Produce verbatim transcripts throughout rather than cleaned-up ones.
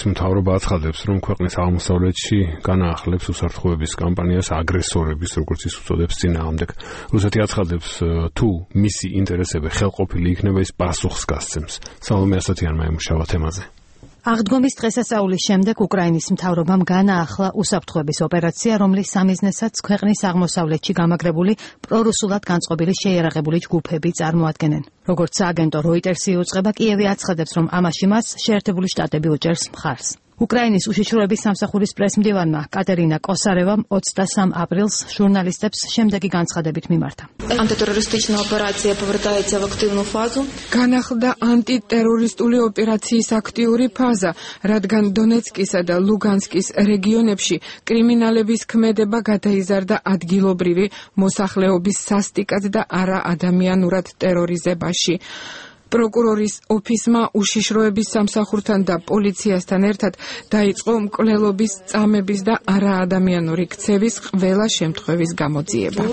მთავრობა აცხადებს, რომ ქვეყნის აღმოსავლეთში განაახლებს უსაფრთხოების კამპანიას აგრესორების, როგორც ის უწოდებს, წინააღმდეგ. რუსეთი აცხადებს, თუ მისი ინტერესები ხელყოფილი იქნება, ის პასუხს გასცემს. სალომე ასათიანმა ემუშავა თემაზე. აღდგომის დღესასწაულის შემდეგ უკრაინის მთავრობამ განაახლა უსაფრთხოების ოპერაცია, რომლის სამიზნესაც ქვეყნის აღმოსავლეთში გამაგრებული პრორუსულად განწყობილი შეიარაღებული ჯგუფები წარმოადგენენ. როგორც სააგენტო როიტერსი იუწყება, კიევი აცხადებს, რომ ამაში მას შეერთებული შტატები უჭერს მხარს. უკრაინის უშიშროების სამსახურის პრესმდივანმა კატერინა კოსარევამ ოცდასამ აპრილს ჟურნალისტებს შემდეგი განცხადებით მიმართა. Антитерористична операція повертається в активну фазу. განახლდა ანტიტერორისტული ოპერაციის აქტიური ფაზა, რადგან დონეცკისა და ლუგანსკის რეგიონებში კრიმინალების ქმედება გადაიზარდა ადგილობრივი მოსახლეობის სასტიკად და არაადამიანურად ტერორიზებაში. პროკურორის ოფისმა უშიშროების სამსახურთან და პოლიციასთან ერთად დაიწყო მკვლელობის, წამების და არაადამიანური ქცევის ყველა შემთხვევის გამოძიება.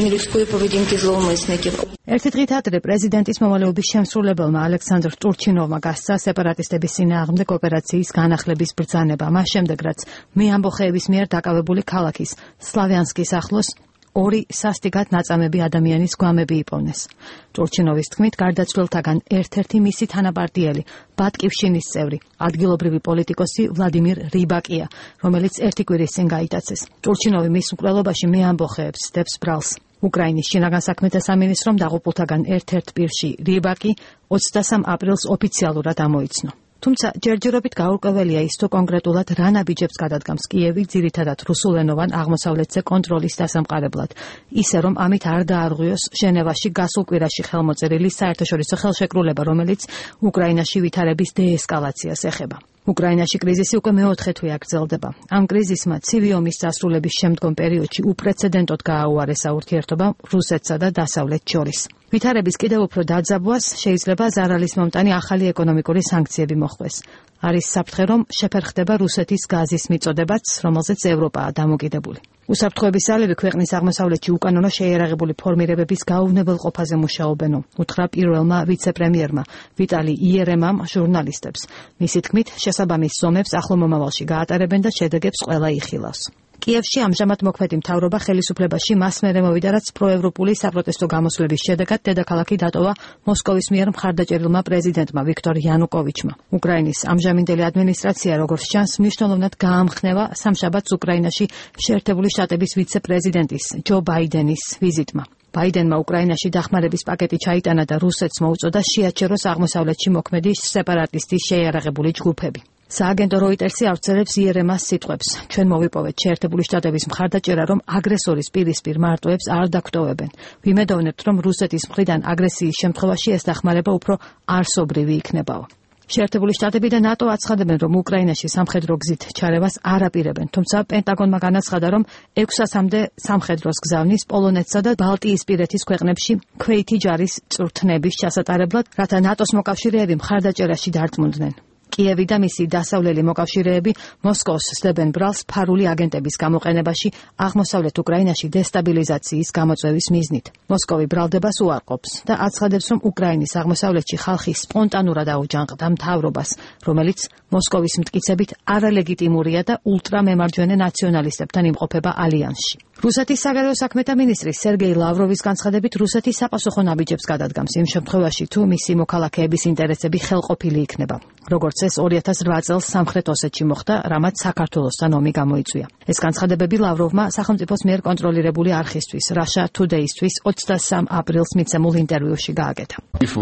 ერთი დღით ადრე პრეზიდენტის მომალეობის შემსრულებელმა ალექსანდრ ტურჩინოვმა გასცა სეპარატისტების წინააღმდეგ ოპერაციის განახლების ბრძანება. მას შემდეგ, რაც მეამბოხეების მიერ დაკავებული ქალაქის სლავიანსკის ახლოს ორი სასტიკად ნაწამები ადამიანის გვამები იპოვნეს. ტურჩინოვის თქმით, გარდაცვლილთაგან ერთ-ერთი მისი თანაპარტიელი, ბატკივშინის წევრი, ადგილობრივი პოლიტიკოსი ვლადიმირ რიბაკია, რომელიც ერთი კვირის წინ გაიტაცეს. ტურჩინოვი მის მკვლელობაში მეამბოხეებს დებს ბრალს. უკრაინის შინაგან საქმეთა სამინისტრომ დაღუპულთაგან ერთ-ერთ პირში რიბაკი ოცდასამ აპრილს ოფიციალურად ამოიცნო. თუმცა ჯერჯერობით გაურკვეველია ის, თუ კონკრეტულად რა ნაბიჯებს გადადგამს კიევი ძირითადად რუსულენოვან აღმოსავლეთზე კონტროლის დასამყარებლად, ისე რომ ამით არ დაარღვიოს ჟენევაში გასულ კვირაში ხელმოწერილი საერთაშორისო ხელშეკრულება, რომელიც უკრაინაში ვითარების დეესკალაციას ეხება. უკრაინაში კრიზისი უკვე მეოთხე თვეა გრძელდება. ამ კრიზისმა ცივი ომის დასრულების შემდგომ პერიოდში უპრეცედენტოდ გააუარესა ურთიერთობა რუსეთსა და დასავლეთს შორის. ვითარების კიდევ უფრო დაძაბვას შეიძლება ზარალის მომტანი ახალი ეკონომიკური სანქციები მოხდეს. არის საფრთხე, რომ შეფერხდება რუსეთის გაზის მიწოდებაც, რომელზეც ევროპაა დამოკიდებული. უსაფრთხოების ძალები ქვეყნის აღმოსავლეთში უკანონო შეიარაღებული ფორმირებების გაუვნებელყოფაზე მუშაობენ, უთხრა პირველმა ვიცე-პრემიერმა ვიტალი იერემამ ჟურნალისტებს. მისი თქმით, შესაბამის ზომებს ახლო მომავალში გაატარებენ და შედეგებს ყველა იხილავს. კიევში ამჟამად მოქმედი მთავრობა ხელისუფლებაში მას მერე მოვიდა, რაც პროევროპული საპროტესტო გამოსვლების შედეგად დედაქალაქი დატოვა მოსკოვის მიერ მხარდაჭერილმა პრეზიდენტმა ვიქტორ იანუკოვიჩმა. უკრაინის ამჟამინდელი ადმინისტრაცია, როგორც ჩანს, მნიშვნელოვნად გაამხნევა სამშაბათს უკრაინაში შეერთებული შტატების ვიცე-პრეზიდენტის ჯო ბაიდენის ვიზიტმა. ბაიდენმა უკრაინაში დახმარების პაკეტი ჩაიტანა და რუსეთს მოუწოდა შეაჩეროს აღმოსავლეთში მოქმედი სეპარატისტის შეიარაღებული ჯგუფები. სააგენტო როიტერსი ავრცელებს იერემას სიტყვებს. ჩვენ მოვიპოვეთ შეერთებული შტატების მხარდაჭერა, რომ აგრესორის პირისპირ მარტოებს არ დაგვტოვებენ. ვიმედოვნებთ, რომ რუსეთის მხრიდან აგრესიის შემთხვევაში ეს დახმარება უფრო არსობრივი იქნებაო. შეერთებული შტატები და ნატო აცხადებენ, რომ უკრაინაში სამხედრო გზით ჩარევას არ აპირებენ, თუმცა პენტაგონმა განაცხადა, რომ ექვსასამდე სამხედროს გზავნის პოლონეთსა და ბალტიისპირეთის ქვეყნებში ქვეითი ჯარის წვრთნების ჩასატარებლად, რათა ნატოს მოკავშირეები მხარდაჭერაში დარწმუნდნენ. კიევი და მისი დასავლელი მოკავშირეები მოსკოვს სდებენ ბრალს ფარული აგენტების გამოყენებაში აღმოსავლეთ უკრაინაში დესტაბილიზაციის გამოწვევის მიზნით. მოსკოვი ბრალდებას უარყოფს და აცხადებს, რომ უკრაინის აღმოსავლეთში ხალხი სპონტანურად აუჯანყდა მთავრობას, რომელიც მოსკოვის მტკიცებით არალეგიტიმურია და ულტრამემარჯვენე ნაციონალისტებთან იმყოფება ალიანსში. რუსეთის საგარეო საქმეთა მინისტრი სერგეი ლავროვის განცხადებით, რუსეთი საპასუხო ნაბიჯებს გადადგამს იმ შემთხვევაში, თუ მისი მოქალაქეების ინტერესები ხელყოფილი იქნება. როგორც ეს ორი ათას რვა წელს სამხრეთ ოსეთში მოხდა, რამაც საქართველოსთან ომი გამოიწვია. ეს განცხადებები ლავროვმა სახელმწიფოს მიერ კონტროლირებული არხისთვის, Russia Today-ისთვის ოცდასამ აპრილს მიცემულ ინტერვიუში გააკეთა.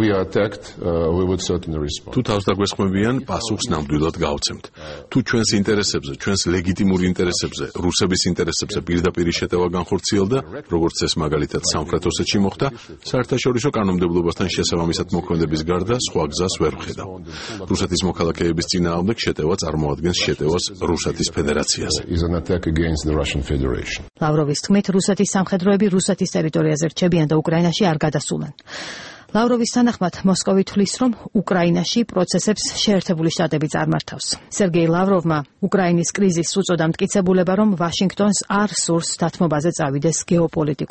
თუ თავს დაგვესხმებიან, პასუხს ნამდვილად გავცემთ. თუ ჩვენს ინტერესებზე, ჩვენს ლეგიტიმურ ინტერესებზე, რუსების ინტერესებზე პირდაპირ შეტევა განხორციელდა, როგორც ეს მაგალითად სამხრეთ ოსეთში მოხდა, საერთაშორისო კანონმდებლობასთან შესაბამისად მოქმედების გარდა სხვა გზას ვერ ვხედავ. რუსეთის მოქალაქეების წინააღმდეგ შეტევა წარმოადგენს შეტევას რუსეთის ფედერაციაზე. ლავროვის თქმით, რუსეთის სამხედროები რუსეთის ტერიტორიაზე რჩებიან და უკრაინაში არ გადასულან. ლავროვის თანახმად მოსკოვი თვლის, რომ უკრაინაში პროცესებს შეერთებული შტატები წარმართავს. სერგეი ლავროვმა უკრაინის კრიზისს უწოდა მტკიცებულება, რომ ვაშინგტონს არ სურს დათმობაზე წავიდეს გეოპოლიტიკურ